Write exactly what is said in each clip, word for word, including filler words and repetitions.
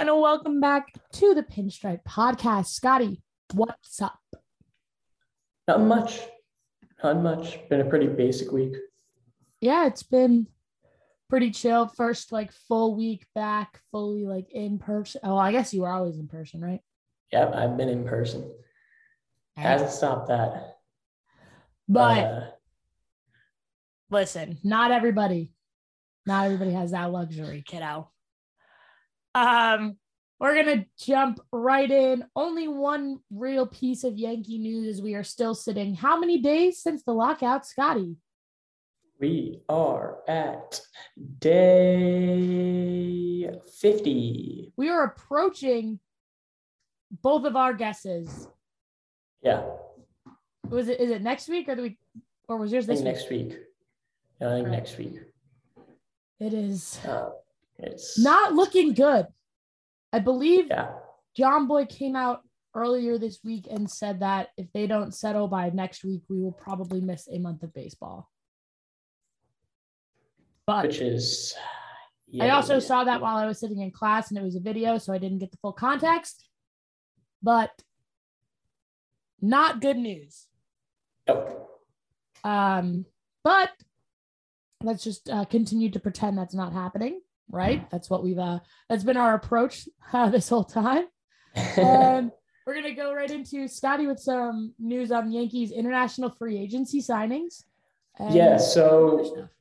and welcome back to the Pinstripe Podcast. Scotty, what's up? Not much. Not much. Been a pretty basic week. Yeah, it's been pretty chill. First, like, full week back, fully, like, in person. Oh, I guess you were always in person, right? Yep, I've been in person. Right. Hasn't stopped that. But, But uh, listen, not everybody, not everybody has that luxury, kiddo. Um, we're going to jump right in. Only one real piece of Yankee news as we are still sitting. How many days since the lockout, Scotty? we are at day fifty. We are approaching both of our guesses. Yeah. Was it, is it next week or the week, or was yours I this think week? next week. Yeah, I think Right. next week. It is Uh, it's not looking good. I believe Yeah. John Boy came out earlier this week and said that if they don't settle by next week, we will probably miss a month of baseball. But Which is. I Yeah, also yeah. saw that while I was sitting in class, and it was a video, so I didn't get the full context. But not good news. Nope. Um, but let's just uh, continue to pretend that's not happening, right? That's what we've, uh, that's been our approach uh, this whole time. And we're going to go right into Scotty with some news on Yankees international free agency signings. and Yeah, other so stuff.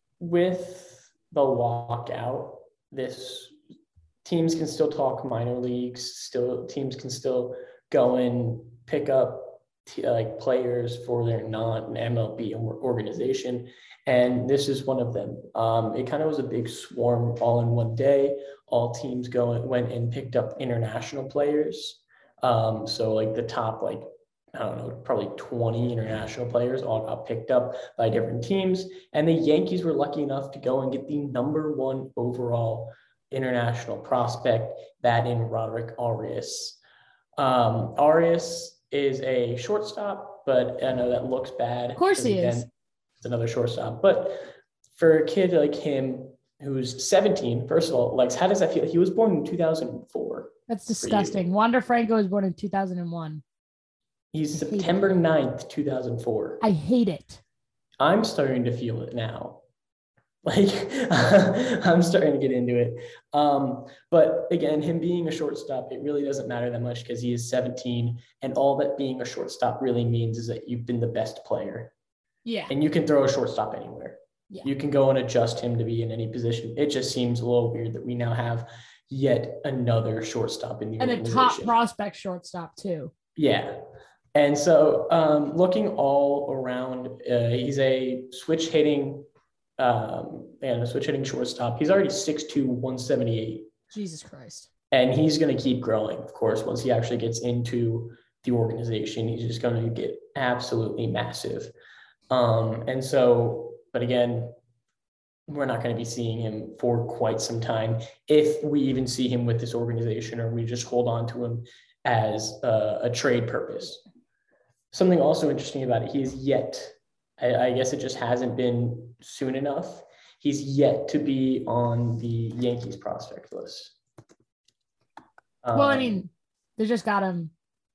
with the lockout, this teams can still talk minor leagues, still teams can still go and pick up t- like players for their non-M L B or- organization. And this is one of them. Um, it kind of was a big swarm all in one day. All teams go and went and picked up international players. Um, so like the top, like, I don't know, probably twenty international players all got picked up by different teams. And the Yankees were lucky enough to go and get the number one overall international prospect, that in Roderick Arias. Um, Arias is a shortstop, but I know that looks bad. Of course he again, is. It's another shortstop. But for a kid like him, who's seventeen, first of all, like, how does that feel? He was born in two thousand four. That's disgusting. Wander Franco was born in two thousand one. He's I hate it. September ninth, two thousand four. I hate it. I'm starting to feel it now. Like, I'm starting to get into it. Um, but again, him being a shortstop, it really doesn't matter that much because he is seventeen. And all that being a shortstop really means is that you've been the best player. Yeah. And you can throw a shortstop anywhere. Yeah. You can go and adjust him to be in any position. It just seems a little weird that we now have yet another shortstop in the And a organization. top prospect shortstop, too. Yeah. And so um, looking all around, uh, he's a switch hitting um, and a switch hitting shortstop. He's already six two, one seventy-eight. Jesus Christ. And he's going to keep growing, of course, once he actually gets into the organization. He's just going to get absolutely massive. Um, and so, but again, we're not going to be seeing him for quite some time, if we even see him with this organization, or we just hold on to him as a, a trade purpose. Something also interesting about it, he's yet, I, I guess it just hasn't been soon enough. He's yet to be on the Yankees prospect list. Um, Well, I mean, they just got him.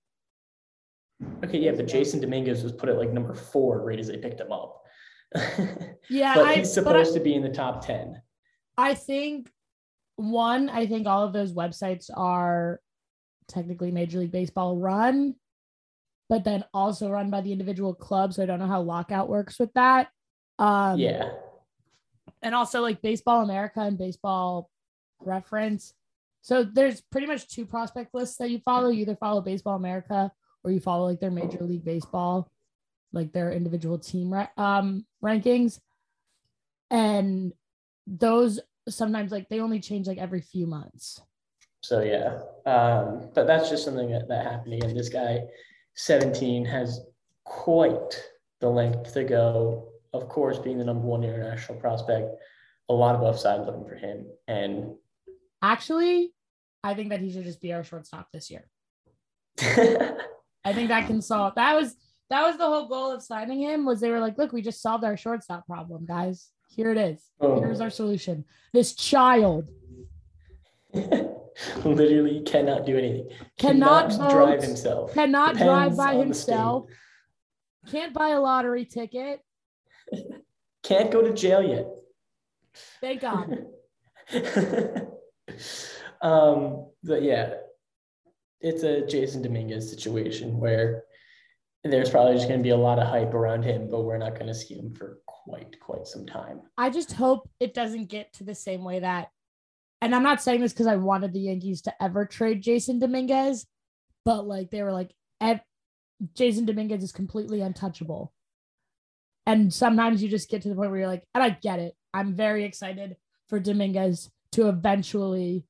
okay, yeah, but Jason Dominguez was put at like number four right as they picked him up. Yeah, but I, he's but supposed I, to be in the top ten. I think, one, I think all of those websites are technically Major League Baseball run, but then also run by the individual club. So I don't know how lockout works with that. Um, Yeah. And also like Baseball America and Baseball Reference. So there's pretty much two prospect lists that you follow. You either follow Baseball America or you follow like their Major League Baseball, like their individual team um, rankings. And those sometimes like they only change like every few months. So yeah, um, but that's just something that, that happened again. This guy, seventeen, has quite the length to go. Of course, being the number one international prospect, a lot of upside looking for him. And actually, I think that he should just be our shortstop this year. I think that can solve. That was that was the whole goal of signing him. Was they were like, look, we just solved our shortstop problem, guys. Here it is. Oh. Here's our solution. This child. literally cannot do anything. Cannot, Cannot vote, drive himself. Cannot Depends drive by on the state. himself. Can't buy a lottery ticket. Can't go to jail yet. Thank God. um, but yeah, it's a Jason Dominguez situation where there's probably just going to be a lot of hype around him, but we're not going to see him for quite, quite some time. I just hope it doesn't get to the same way that, and I'm not saying this because I wanted the Yankees to ever trade Jason Dominguez, but like they were like, Jason Dominguez is completely untouchable. And sometimes you just get to the point where you're like, and I get it. I'm very excited for Dominguez to eventually,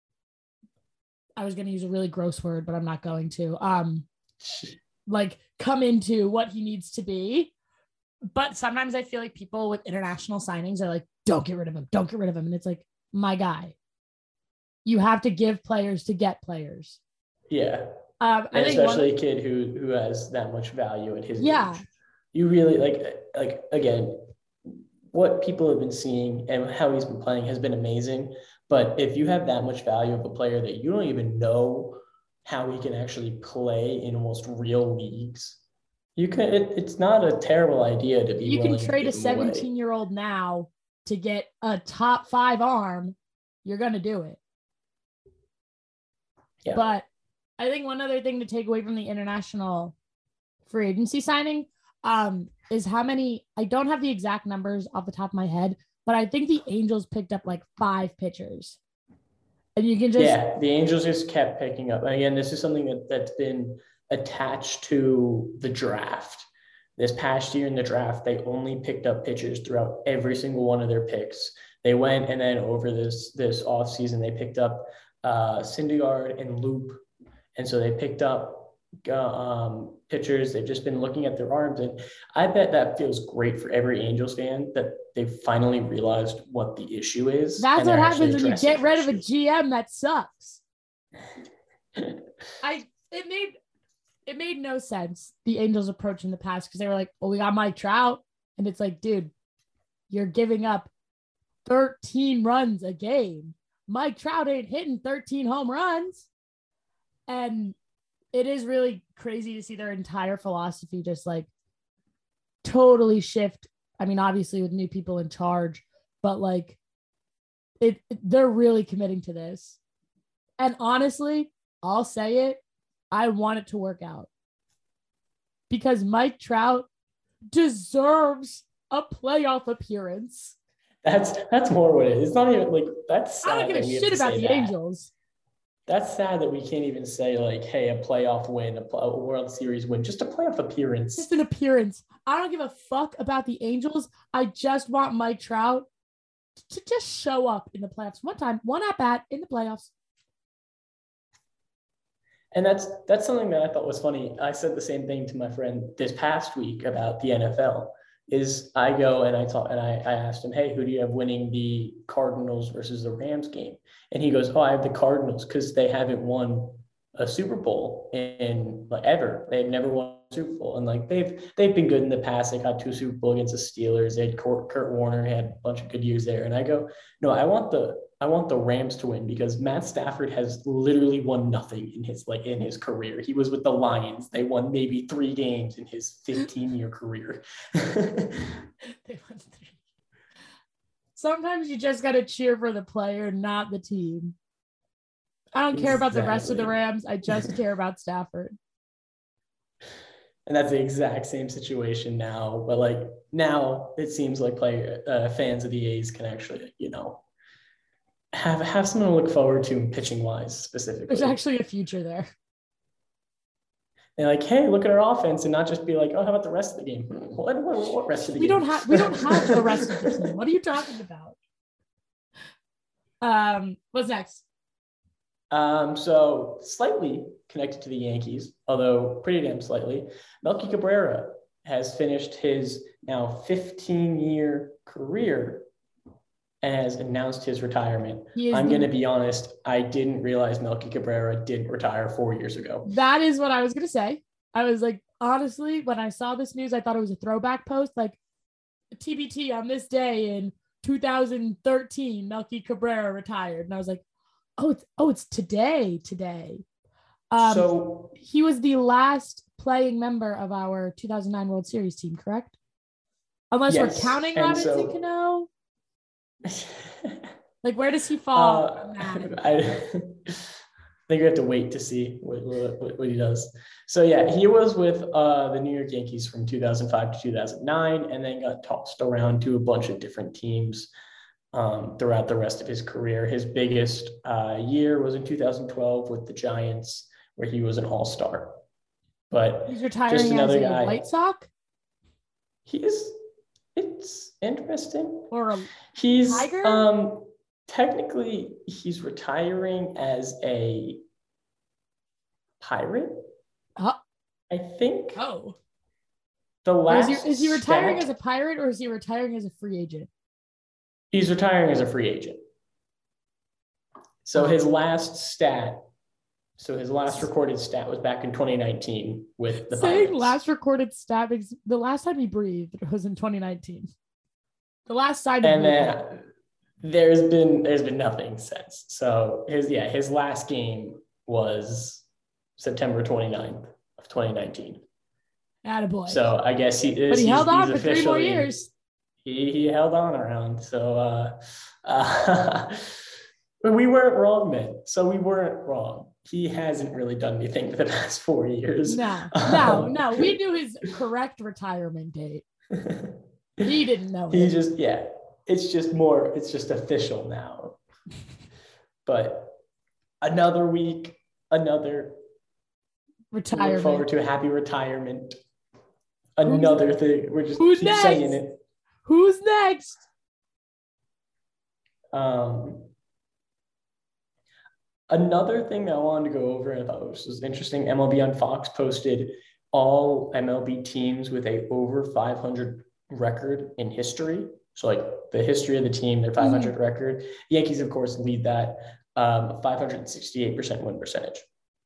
I was going to use a really gross word, but I'm not going to, um, like come into what he needs to be. But sometimes I feel like people with international signings are like, don't get rid of him. Don't get rid of him. And it's like, my guy, you have to give players to get players. Yeah. Um, and I think especially one, a kid who, who has that much value at his yeah. age. You really like, like, again, what people have been seeing and how he's been playing has been amazing. But if you have that much value of a player that you don't even know how he can actually play in almost real leagues, you can, it, it's not a terrible idea to be you willing can trade to a give him away. seventeen year old now to get a top five arm. You're going to do it. Yeah. But I think one other thing to take away from the international free agency signing um, is how many, I don't have the exact numbers off the top of my head, but I think the Angels picked up like five pitchers. And you can just. Yeah, the Angels just kept picking up. And again, this is something that, that's been attached to the draft. This past year in the draft, they only picked up pitchers throughout every single one of their picks. They went and then over this, this offseason, they picked up uh, Syndergaard and Loop. And so they picked up um, pitchers. They've just been looking at their arms. And I bet that feels great for every Angels fan that they finally realized what the issue is. That's what happens when you get rid of a G M that sucks. I it made it made no sense, the Angels' approach in the past, because they were like, well, we got Mike Trout. And it's like, dude, you're giving up thirteen runs a game. Mike Trout ain't hitting thirteen home runs. And it is really crazy to see their entire philosophy just like totally shift. I mean, obviously with new people in charge, but like it, it they're really committing to this. And honestly, I'll say it, I want it to work out because Mike Trout deserves a playoff appearance. That's that's more what it is. It's not even like that's sad. I don't give a shit about the that. Angels. That's sad that we can't even say like, hey, a playoff win, a, a World Series win, just a playoff appearance. Just an appearance. I don't give a fuck about the Angels. I just want Mike Trout to just show up in the playoffs one time, one at bat in the playoffs. And that's that's something that I thought was funny. I said the same thing to my friend this past week about the N F L. Is I go and I talk and I, I asked him, hey, who do you have winning the Cardinals versus the Rams game? And he goes, oh, I have the Cardinals because they haven't won a Super Bowl in like ever. They've never won a Super Bowl. And like they've they've been good in the past. They got two Super Bowl against the Steelers. They had Kurt, Kurt Warner had a bunch of good years there. And I go, no, I want the I want the Rams to win because Matt Stafford has literally won nothing in his like in his career. He was with the Lions. They won maybe three games in his fifteen-year career. They won three. Sometimes you just got to cheer for the player, not the team. I don't care about the rest of the Rams. I just care about Stafford. And that's the exact same situation now. But like now it seems like player uh, fans of the A's can actually, you know, have have something to look forward to pitching wise specifically. There's actually a future there. They're like, hey, look at our offense, and not just be like, oh, how about the rest of the game? What, what, what rest of the we game? Don't have, we don't have the rest of the team. What are you talking about? Um, what's next? Um, so slightly connected to the Yankees, although pretty damn slightly, Melky Cabrera has finished his now fifteen-year career and has announced his retirement. I'm going to be honest, I didn't realize Melky Cabrera didn't retire four years ago. That is what I was going to say. I was like, honestly, when I saw this news, I thought it was a throwback post, like T B T on this day in two thousand thirteen, Melky Cabrera retired. And I was like, Oh, it's oh, it's today. Today. Um, So he was the last playing member of our two thousand nine World Series team, correct? Unless yes, we're counting and Robinson so Cano. Like, where does he fall? uh, I think we have to wait to see what, what, what he does. So yeah, he was with uh, the New York Yankees from two thousand five to two thousand nine, and then got tossed around to a bunch of different teams um, throughout the rest of his career. His biggest uh, year was in two thousand twelve with the Giants, where he was an all-star. But He's just retiring as another a guy. White Sox He is. It's interesting. or a He's Tiger. um technically he's retiring as a pirate. Oh, I think oh. the Or is last he is he retiring stat- as a pirate or is he retiring as a free agent? he's retiring as a free agent. So Oh. his last stat, so his last recorded stat was back in twenty nineteen with the Saying Pirates. last recorded stat makes the last time he breathed was in twenty nineteen. The last sign of And movement. then there's been there's been nothing since. So his yeah, his last game was September twenty-ninth of twenty nineteen. Attaboy. So I guess he is. But he he's, held on he's for three more officially- years. He, he held on around. So uh, uh, we weren't wrong, man. So we weren't wrong. He hasn't really done anything for the past four years. No, no, no. We knew his correct retirement date. He didn't know He it. just, yeah, it's just more, it's just official now. But another week, another Retirement. Look forward to a happy retirement. Another who's, thing. We're just who's keep next? saying it. Who's next? Um, another thing that I wanted to go over, and I thought this was interesting, M L B on Fox posted all M L B teams with a over five hundred record in history. So like the history of the team, their five hundred mm-hmm. record. The Yankees, of course, lead that. Um, five hundred sixty-eight percent win percentage.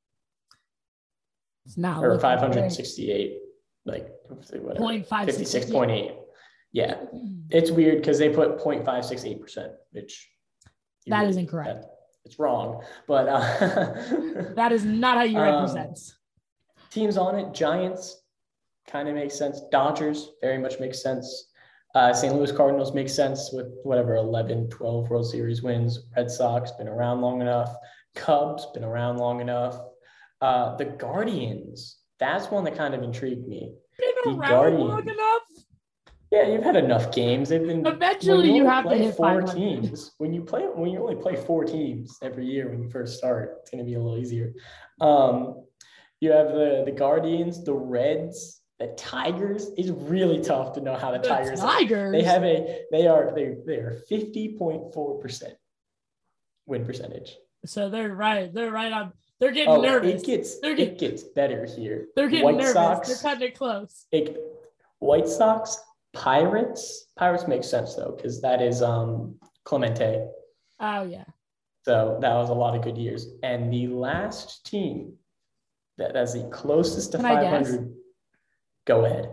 It's not or five hundred sixty-eight, like whatever, fifty-six point eight. Yeah, it's weird because they put zero point five six eight percent, which that really, is incorrect. That, it's wrong, but uh, that is not how you write percents. Um, teams on it: Giants, kind of makes sense. Dodgers very much makes sense. Uh, Saint Louis Cardinals makes sense with whatever eleven, twelve World Series wins. Red Sox been around long enough. Cubs been around long enough. Uh, the Guardians, that's one that kind of intrigued me. Been the around Guardians, long enough? Yeah, you've had enough games. They've been eventually you, you have to hit four teams. When you play, when you only play four teams every year when you first start, it's going to be a little easier. Um, you have the the Guardians, the Reds, the Tigers. It's really tough to know how the, the Tigers. Tigers. Are. They have a. They are they they are fifty point four percent win percentage. So they're right. They're right on. They're getting oh, nervous. It gets they're getting, it gets better here. They're getting White nervous. Sox, they're cutting it close. It, White Sox, Pirates. Pirates makes sense though, because that is um Clemente. Oh yeah. So that was a lot of good years. And the last team that that's the closest to Can five hundred. Go ahead.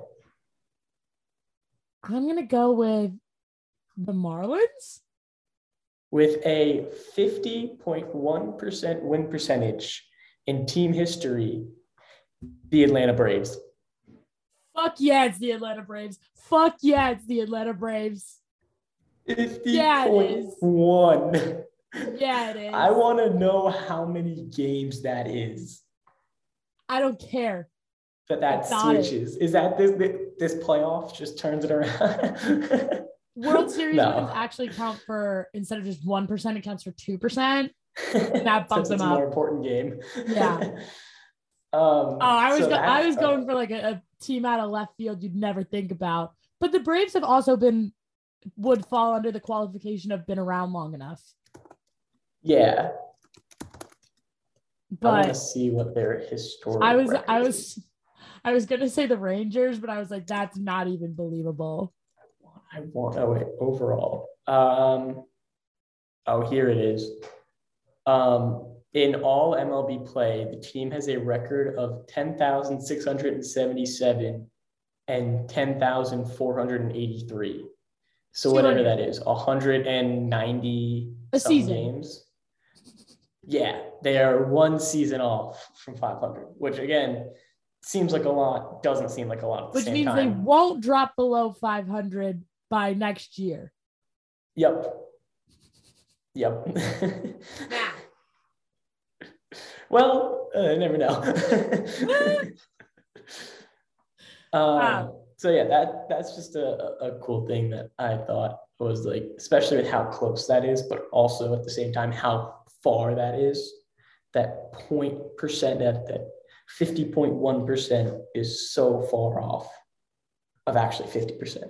I'm gonna go with the Marlins. With a fifty point one percent win percentage in team history, the Atlanta Braves. Fuck yeah, it's the Atlanta Braves. Fuck yeah, it's the Atlanta Braves. fifty point one. Yeah, it is. I want to know how many games that is. I don't care. That that switches. Is that this this playoff just turns it around? World Series no. wins actually count for, instead of just one percent, it counts for two percent. That bumps them it's up. A more important game. Yeah. um, oh, I was so go- that, I was uh, going for like a, a team out of left field you'd never think about. But the Braves have also been, would fall under the qualification of been around long enough. Yeah. But I want to see what their historical. I was I was is. I was gonna say the Rangers, but I was like, that's not even believable. I want oh wait, overall. Um, oh, here it is. Um, in all M L B play, the team has a record of ten thousand six hundred seventy-seven and ten thousand four hundred eighty-three. So whatever that is, one hundred ninety a some season. games. Yeah, they are one season off from five hundred, which again seems like a lot, doesn't seem like a lot at the Which same means they time. won't drop below five hundred by next year. Yep. Yep. Nah. Well, uh, I never know. um, Wow. So yeah, that that's just a, a cool thing that I thought was like, especially with how close that is, but also at the same time how far that is. That point percent, that that fifty point one percent is so far off of actually fifty percent.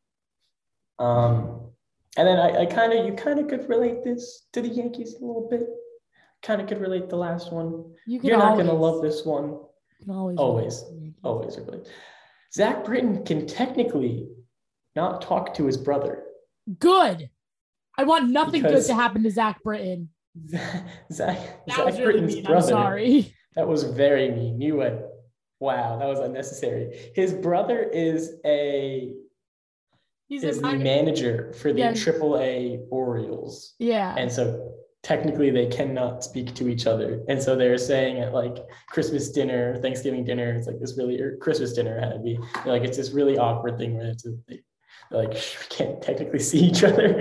Um, and then I, I kind of, you kind of could relate this to the Yankees a little bit. Kind of could relate the last one. You can You're not always, going to love this one. you can always, Always, always relate. Zach Britton can technically not talk to his brother. Good. I want nothing Because- good to happen to Zach Britton. Zach, That Zach was really Britton's mean. brother. I'm sorry. That was very mean. You went, wow, that was unnecessary. His brother is a He's is a the minor- manager for the Yeah. triple A Orioles. Yeah. And so technically they cannot speak to each other. And so they're saying at like Christmas dinner, Thanksgiving dinner, it's like this really, or Christmas dinner had to be, like, it's this really awkward thing where it's they, they're like, we can't technically see each other.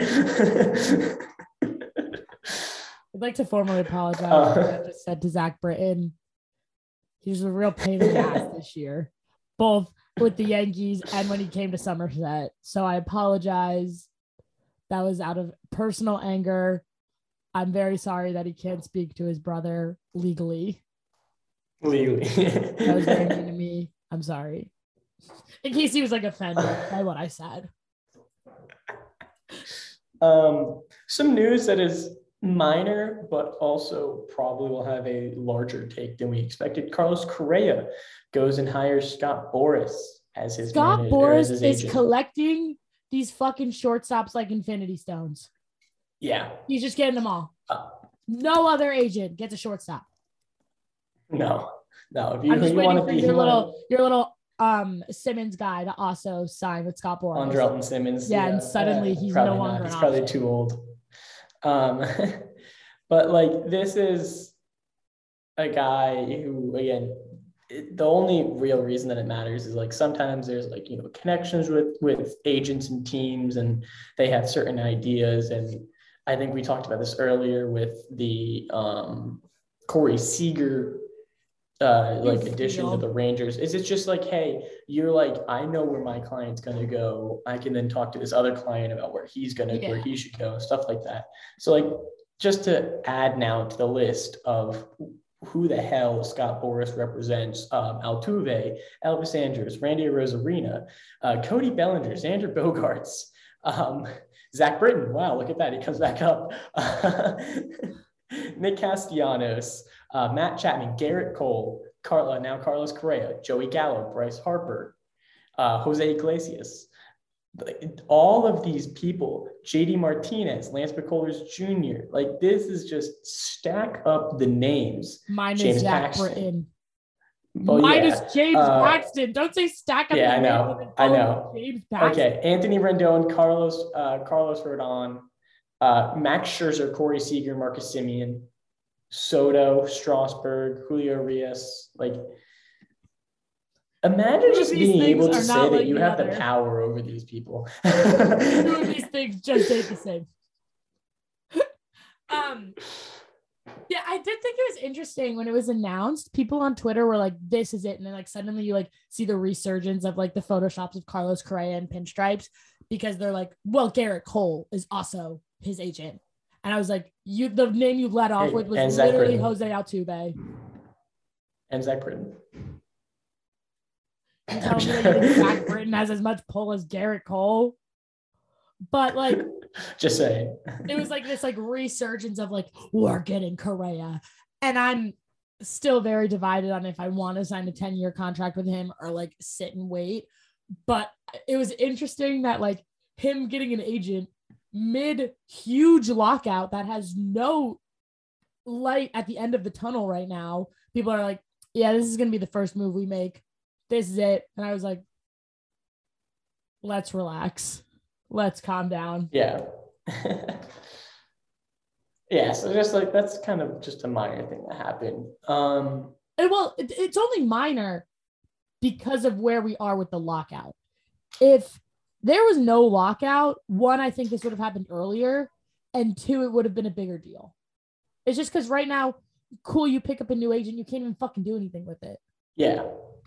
I'd like to formally apologize Uh, for what I just said to Zach Britton. He's a real pain in the ass this year, both with the Yankees and when he came to Somerset. So I apologize. That was out of personal anger. I'm very sorry that he can't speak to his brother legally. Legally. That was very mean to me. I'm sorry. In case he was like offended by what I said. Um, some news that is minor, but also probably will have a larger take than we expected. Carlos Correa goes and hires Scott Boras as his Scott manager, Boras as his is agent. collecting these fucking shortstops like Infinity Stones. Yeah. He's just getting them all. Uh, No other agent gets a shortstop. no, no. If you, I'm just you waiting want to for be your you wanna- little your little um Simmons guy to also sign with Scott Boras. Andrelton Simmons. Yeah, and suddenly he's probably no not. longer He's an probably option. too old. Um, but like this is a guy who, again, it, the only real reason that it matters is like sometimes there's like, you know, connections with with agents and teams, and they have certain ideas. And I think we talked about this earlier with the um, Corey Seager uh like You addition to feel. the Rangers. Is it just like, hey, you're like, I know where my client's gonna go. I can then talk to this other client about where he's gonna Yeah. where he should go, stuff like that. So like just to add now to the list of who the hell Scott Boras represents, um, Altuve, Elvis Andrus, Randy Rosarina, uh, Cody Bellinger, Xander Bogaerts, um, Zach Britton. Wow, look at that. He comes back up. Nick Castellanos, uh, Matt Chapman, Garrett Cole, Carla, now Carlos Correa, Joey Gallo, Bryce Harper, uh, Jose Iglesias. All of these people, J D Martinez, Lance McCullers Junior Like this is just stack up the names. Mine James is Zach Paxton. Britton. Oh, Mine yeah. is James Uh, Paxton. Don't say stack up. yeah, the I know. names. I Oh, know. James Paxton. Okay, Anthony Rendon, Carlos, uh, Carlos Rodon, uh, Max Scherzer, Corey Seager, Marcus Semien, Soto, Strasburg, Julio Urias. Like, imagine Two just of these being able things to are say not that like you the have the other. power over these people. Two of these things just ain't the same. um, yeah, I did think it was interesting when it was announced. People on Twitter were like, "This is it," and then like suddenly you like see the resurgence of like the photoshops of Carlos Correa and pinstripes because they're like, "Well, Garrett Cole is also his agent," and I was like, "You, the name you led off Hey, with was and Zach literally Britton. Jose Altuve." And Zach Britton. You telling me that you think Zach Britton has as much pull as Garrett Cole? But like, Just saying. it was like this like resurgence of like, we're getting Correa. And I'm still very divided on if I want to sign a ten-year contract with him or like sit and wait. But it was interesting that like him getting an agent mid huge lockout that has no light at the end of the tunnel right now. People are like, yeah, this is going to be the first move we make. This is it. And I was like, let's relax. Let's calm down. Yeah. Yeah, so just like that's kind of just a minor thing that happened. Um, and well, it, it's only minor because of where we are with the lockout. If there was no lockout, one, I think this would have happened earlier, and two, it would have been a bigger deal. It's just because right now, cool, you pick up a new agent, you can't even fucking do anything with it. Yeah.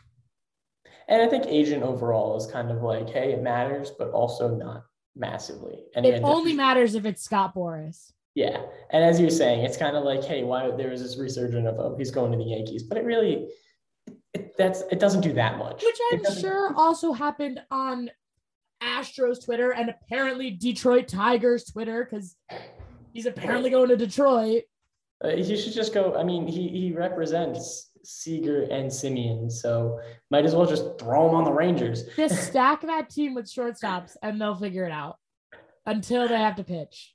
And I think agent overall is kind of like, hey, it matters, but also not massively. And it only matters if it's Scott Boras. Yeah. And as you're saying, it's kind of like, hey, why there was this resurgence of, oh, he's going to the Yankees. But it really, it, that's it doesn't do that much. Which I'm sure also happened on Astros Twitter and apparently Detroit Tigers Twitter, because he's apparently going to Detroit. Uh, he should just go. I mean, he he represents Seager and Simeon, so might as well just throw him on the Rangers. Just stack that team with shortstops and they'll figure it out until they have to pitch.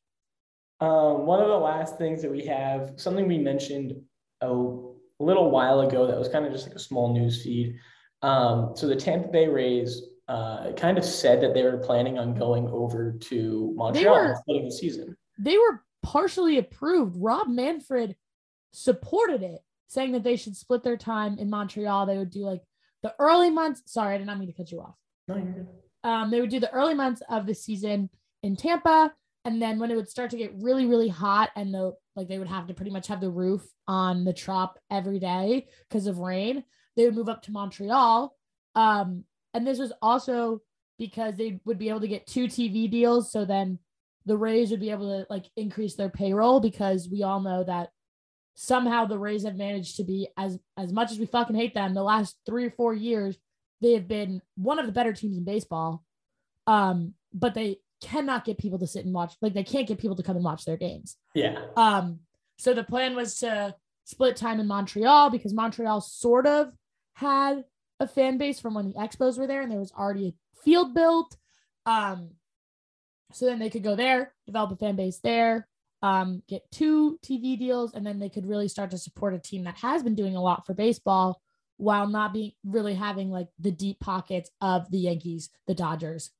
Um, one of the last things that we have, something we mentioned a little while ago that was kind of just like a small news feed. Um, so the Tampa Bay Rays uh, kind of said that they were planning on going over to Montreal and splitting the season. They were partially approved. Rob Manfred supported it, saying that they should split their time in Montreal. They would do like the early months. Sorry, I did not mean to cut you off. No, you're good. Um, they would do the early months of the season in Tampa. And then when it would start to get really, really hot and the like they would have to pretty much have the roof on the Trop every day because of rain, they would move up to Montreal. Um, and this was also because they would be able to get two T V deals. So then the Rays would be able to like increase their payroll, because we all know that somehow the Rays have managed to be, as, as much as we fucking hate them, the last three or four years, they have been one of the better teams in baseball. Um, but they cannot get people to sit and watch. Like they can't get people to come and watch their games. Yeah. Um, so the plan was to split time in Montreal, because Montreal sort of had a fan base from when the Expos were there and there was already a field built. Um, so then they could go there, develop a fan base there, um, get two T V deals, and then they could really start to support a team that has been doing a lot for baseball while not being really having like the deep pockets of the Yankees, the Dodgers,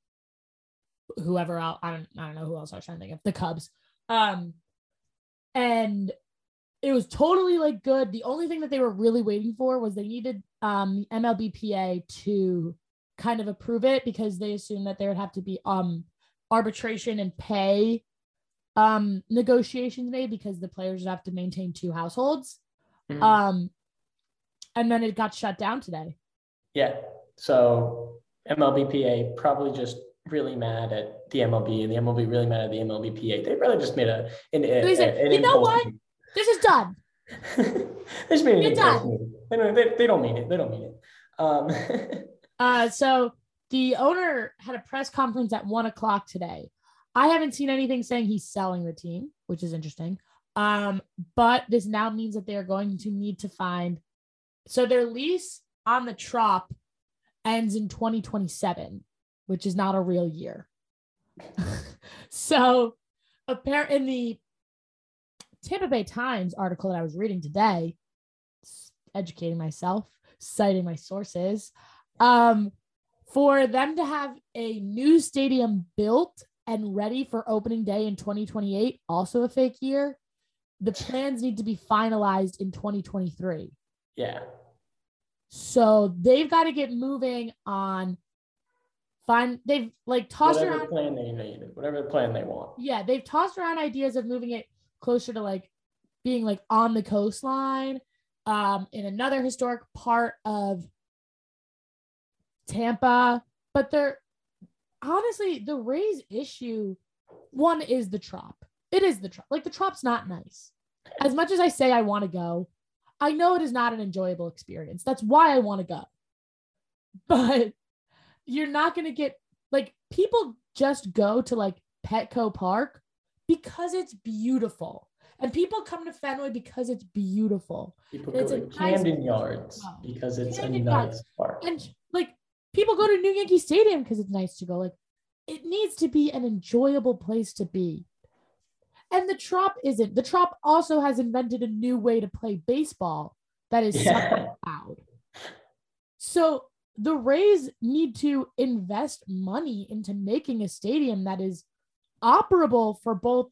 whoever else. I don't, I don't know who else I was trying to think of, the Cubs. Um, and it was totally like good. The only thing that they were really waiting for was they needed um, the M L B P A to kind of approve it, because they assumed that there would have to be um, arbitration and pay um, negotiations made, because the players would have to maintain two households. Mm-hmm. Um, and then it got shut down today. Yeah. So M L B P A probably just really mad at the M L B, and the M L B really mad at the M L B P A. They really just made a an, a, said, an you know what? Meeting. This is done. They just made an impulse meeting. They don't, they, they don't mean it. They don't mean it. Um. uh, so the owner had a press conference at one o'clock today. I haven't seen anything saying he's selling the team, which is interesting. Um, but this now means that they're going to need to find. So their lease on the Trop ends in twenty twenty-seven, which is not a real year. So apparently in the Tampa Bay Times article that I was reading today, educating myself, citing my sources, um, for them to have a new stadium built and ready for opening day in twenty twenty-eight, also a fake year, the plans need to be finalized in twenty twenty-three. Yeah. So they've got to get moving on. Find they've like tossed whatever around plan they need, whatever plan they want. Yeah, they've tossed around ideas of moving it closer to like being like on the coastline, um, in another historic part of Tampa. But they're honestly, the Rays issue one is the Trop. It is the Trop. Like the Trop's not nice. As much as I say I want to go, I know it is not an enjoyable experience. That's why I want to go. But you're not going to get, like, people just go to like Petco Park because it's beautiful. And people come to Fenway because it's beautiful. People go to Camden nice Yards park. because it's Camden a nice Yards. park. And like people go to New Yankee Stadium because it's nice to go. Like it needs to be an enjoyable place to be. And the Trop isn't. The Trop also has invented a new way to play baseball that is yeah. loud. So the Rays need to invest money into making a stadium that is operable for both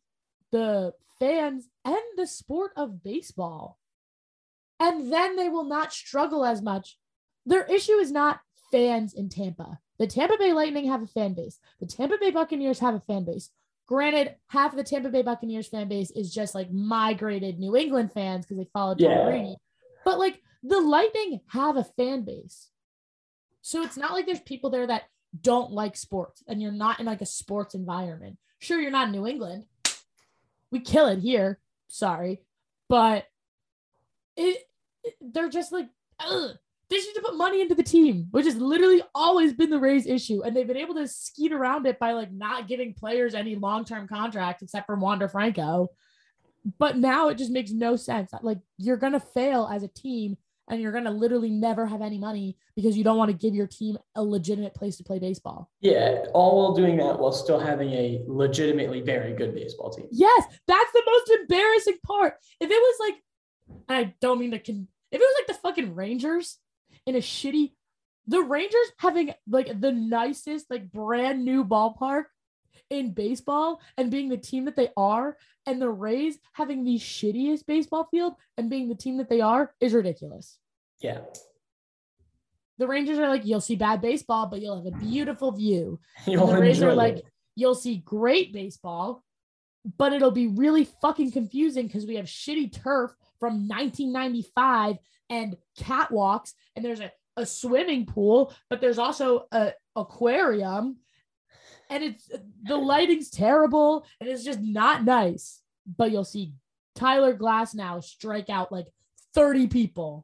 the fans and the sport of baseball. And then they will not struggle as much. Their issue is not fans in Tampa. The Tampa Bay Lightning have a fan base. The Tampa Bay Buccaneers have a fan base. Granted, half of the Tampa Bay Buccaneers fan base is just like migrated New England fans because they followed Tom Yeah. Brady. But like the Lightning have a fan base. So it's not like there's people there that don't like sports and you're not in like a sports environment. Sure, you're not in New England. We kill it here. Sorry. But it, it they're just like, ugh. They should have put money into the team, which has literally always been the Rays' issue. And they've been able to skeet around it by like not giving players any long-term contracts except for Wander Franco. But now it just makes no sense. Like you're going to fail as a team and you're going to literally never have any money because you don't want to give your team a legitimate place to play baseball. Yeah, all while doing that while still having a legitimately very good baseball team. Yes, that's the most embarrassing part. If it was like, and I don't mean to, con- if it was like the fucking Rangers in a shitty, the Rangers having like the nicest, like brand new ballpark in baseball and being the team that they are, and the Rays having the shittiest baseball field and being the team that they are is ridiculous. Yeah. The Rangers are like, you'll see bad baseball, but you'll have a beautiful view. You'll And the Rays enjoy are like, it. you'll see great baseball, but it'll be really fucking confusing because we have shitty turf from nineteen ninety-five and catwalks, and there's a, a swimming pool, but there's also a aquarium, and it's the lighting's terrible, and it's just not nice. But you'll see Tyler Glasnow strike out like thirty people.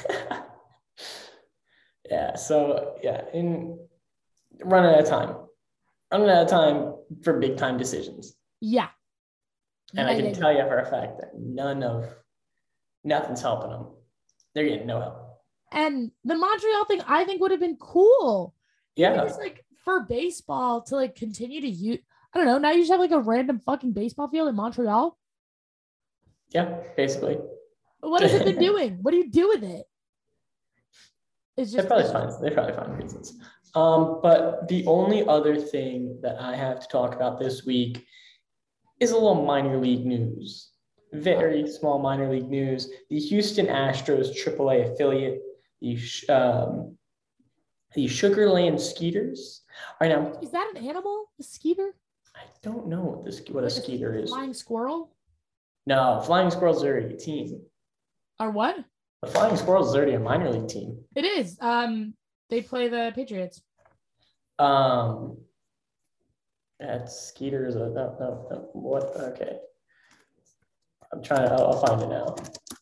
Yeah, so yeah, in running out of time. Running out of time for big time decisions. Yeah. And Yeah, I can yeah, tell you for a fact that none of nothing's helping them. They're getting no help. And the Montreal thing, I think, would have been cool. Yeah. Even just like for baseball to like continue to use, I don't know. Now you just have like a random fucking baseball field in Montreal. Yeah, basically. What has it been doing? What do you do with it? It's They just probably find they probably find reasons. Um, but the only other thing that I have to talk about this week is a little minor league news. Very small minor league news. The Houston Astros triple A affiliate, the um, the Sugar Land Skeeters, are now. Is that an animal? A skeeter? I don't know what this what a Like skeeter is. Flying squirrel? No, Flying Squirrels are already a team. Or what? The Flying Squirrels is already a minor league team. It is. Um, they play the Patriots. Um, that Skeeter is a no, no, no. What? Okay. I'm trying to, I'll, I'll find it now.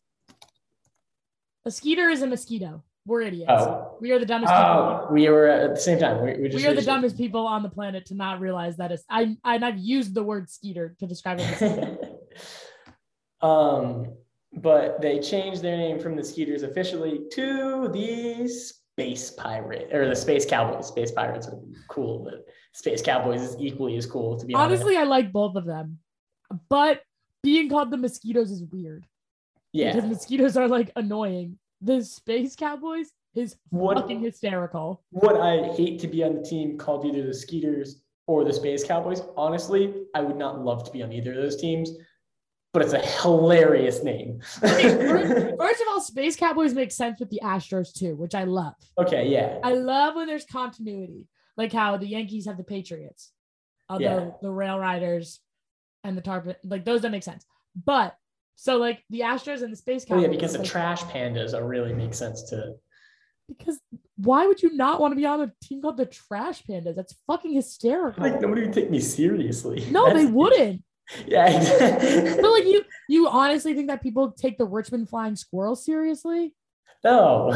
A skeeter is a mosquito. We're idiots. Oh. We are the dumbest people. Oh, we were at the same time. We, we just We are the reached it. dumbest people on the planet to not realize that it's I and I've used the word skeeter to describe a mosquito. um, but they changed their name from the Skeeters officially to the Space Pirate or the Space Cowboys. Space Pirates are cool, but Space Cowboys is equally as cool, to be Honestly, honest. I like both of them, but being called the mosquitoes is weird. Yeah. Because mosquitoes are like annoying. The Space Cowboys is What- fucking hysterical. Would I hate to be on the team called either the Skeeters or the Space Cowboys? Honestly, I would not love to be on either of those teams, but it's a hilarious name. First, first of all, Space Cowboys make sense with the Astros too, which I love. Okay, yeah. I love when there's continuity, like how the Yankees have the Patriots, although Yeah. the Rail Riders and the Tarpon, like those don't make sense. But so like the Astros and the Space Oh Cowboys. yeah, because the like, Trash Pandas are really make sense to. Because why would you not want to be on a team called the Trash Pandas? That's fucking hysterical. Like nobody would take me seriously. no, That's- they wouldn't. Yeah. But like you, you honestly think that people take the Richmond Flying Squirrels seriously? No.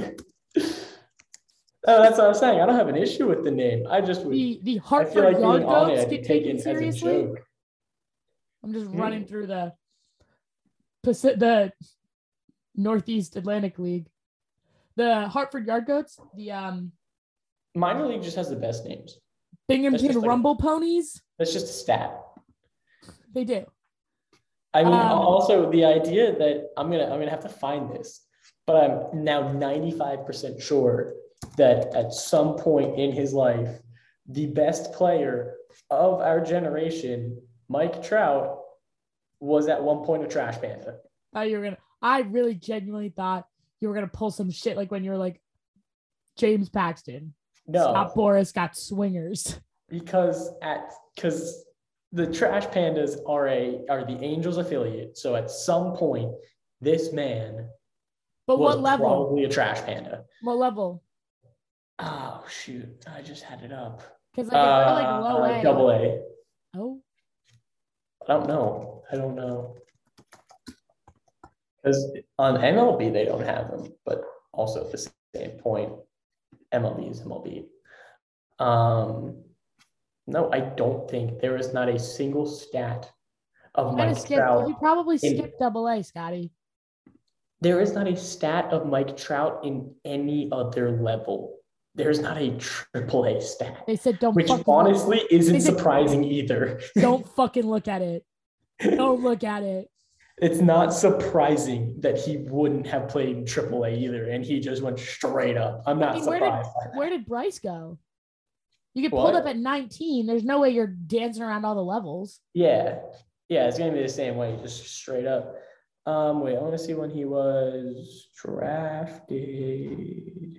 Oh, that's what I'm saying. I don't have an issue with the name. I just would. The the I feel Hartford like Yard being on it, Goats I'd be get taken taken as a seriously. joke. I'm just Hmm. running through the Pacific, the Northeast Atlantic League. The Hartford Yard Goats, the um Minor league just has the best names. That's Binghamton just like- Rumble Ponies. That's just a stat. They do. I mean, Um, also the idea that I'm gonna I'm gonna have to find this, but I'm now ninety-five percent sure that at some point in his life, the best player of our generation, Mike Trout, was at one point a trash panda. Oh, you were gonna. I really genuinely thought you were gonna pull some shit like when you're like James Paxton. No, Scott Boras got swingers. Because at because the Trash Pandas are a are the Angels affiliate. So at some point, this man But was what level? probably a trash panda. What level? Oh shoot! I just had it up. Because like, if we're, like Uh, low A. double A. Oh, I don't know. I don't know. Because on M L B they don't have them, but also at the same point, M L B is M L B. Um, no, I don't think there is not a single stat of you, Mike skip, Trout. you probably in- skipped double A, Scotty. There is not a stat of Mike Trout in any other level. There's not a triple A stat, They said don't which fucking honestly isn't They said- surprising either. don't fucking look at it. Don't look at it. It's not surprising that he wouldn't have played in triple A either, and he just went straight up. I'm not I mean, where did surprised by that. where did Bryce go? You get What? pulled up at nineteen. There's no way you're dancing around all the levels. Yeah, yeah, it's gonna be the same way, just straight up. Um, wait, I want to see when he was drafted.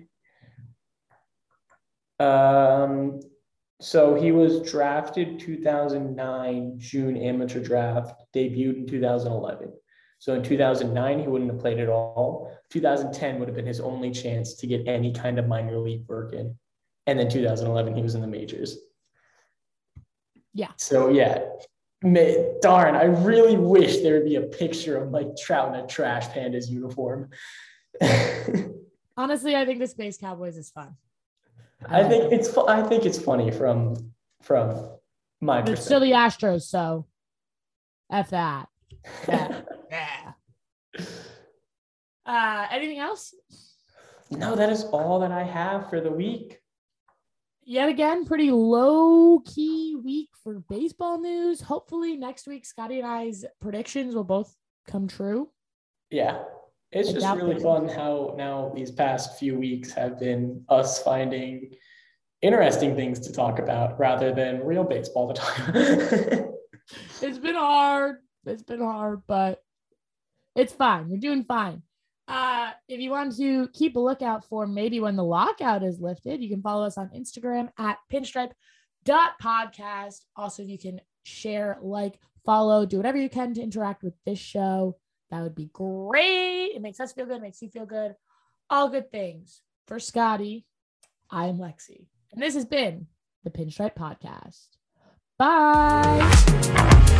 Um, so he was drafted two thousand nine June amateur draft, debuted in two thousand eleven. So in two thousand nine, he wouldn't have played at all. two thousand ten would have been his only chance to get any kind of minor league work in. And then two thousand eleven, he was in the majors. Yeah. So yeah, may, darn, I really wish there would be a picture of Mike Trout in a Trash Pandas uniform. Honestly, I think the Space Cowboys is fun. I think it's fu- I think it's funny from from my But it's still perspective. the Astros, so F that. Yeah. Yeah. Uh, anything else? No, that is all that I have for the week. Yet again, pretty low key week for baseball news. Hopefully next week, Scotty and I's predictions will both come true. Yeah, it's I just doubt really they- fun how now these past few weeks have been us finding interesting things to talk about rather than real baseball to talk about. It's been hard. It's been hard, but it's fine. We're doing fine. Uh, if you want to keep a lookout for maybe when the lockout is lifted, you can follow us on Instagram at pinstripe dot podcast. Also, you can share, like, follow, do whatever you can to interact with this show. That would be great. It makes us feel good. It makes you feel good. All good things. For Scotty, I am Lexi. And this has been the Pinstripe Podcast. Bye.